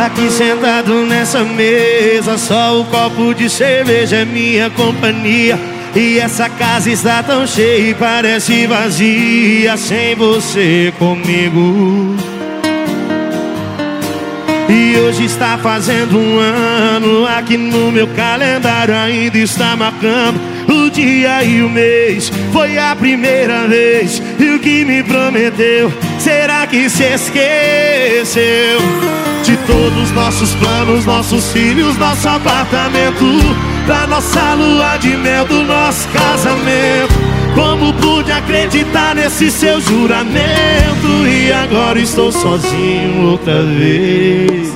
Aqui sentado nessa mesa, só o copo de cerveja é minha companhia. E essa casa está tão cheia e parece vazia sem você comigo. E hoje está fazendo um ano, aqui no meu calendário ainda está marcando o dia e o mês. Foi a primeira vez, e o que me prometeu, será que se esqueceu? De todos os nossos planos, nossos filhos, nosso apartamento, da nossa lua de mel, do nosso casamento. Como pude acreditar nesse seu juramento? E agora estou sozinho outra vez.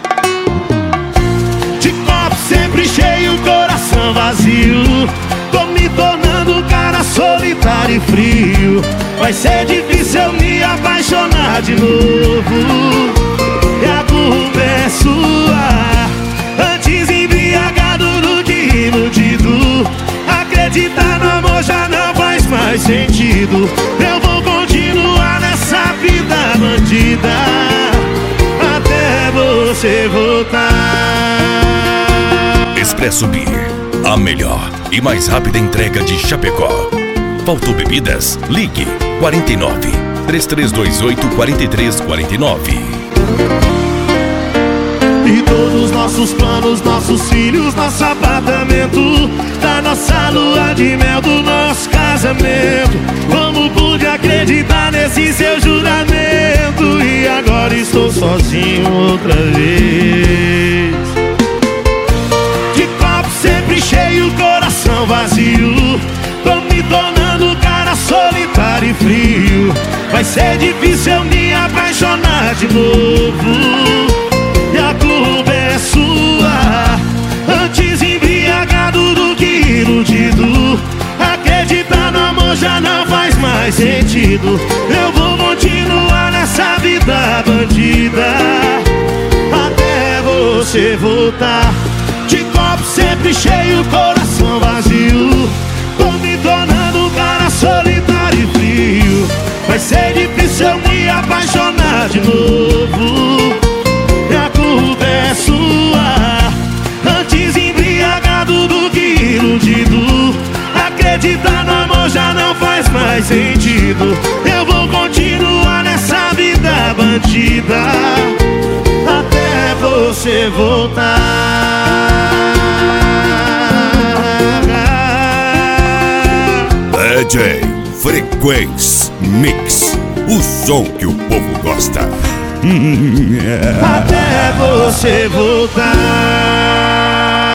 De copo sempre cheio, coração vazio. Tô me tornando um cara solitário e frio. Vai ser difícil eu me apaixonar de novo. E a culpa é sua. Antes embriagado do que iludido. Acreditar no amor já não faz mais sentido. Eu vou continuar nessa vida bandida até você voltar. Expresso Beer, a melhor e mais rápida entrega de Chapecó. Faltou bebidas? Ligue 49 3328 4349. E todos os nossos planos, nossos filhos, nosso apartamento, da nossa lua de mel, do nosso casamento. Como pude acreditar nesse seu juramento? E agora estou sozinho outra vez. De copo sempre cheio, coração vazio. Tô me tornando um cara solitário e frio. Vai ser difícil eu me apaixonar de novo. E a culpa é sua. Antes embriagado do que iludido. Acreditar no amor já não faz mais sentido. Eu vou continuar nessa vida bandida até você voltar. De copo sempre cheio, coração vazio. Tô me tornando um cara solitário e frio. Vai ser difícil eu me apaixonar de novo. E a culpa é sua. Antes embriagado do que iludido. Acreditar no amor já não faz mais sentido. Eu vou continuar nessa vida bandida até você voltar. DJ Frequência Mix, o som que o povo gosta. Até você voltar.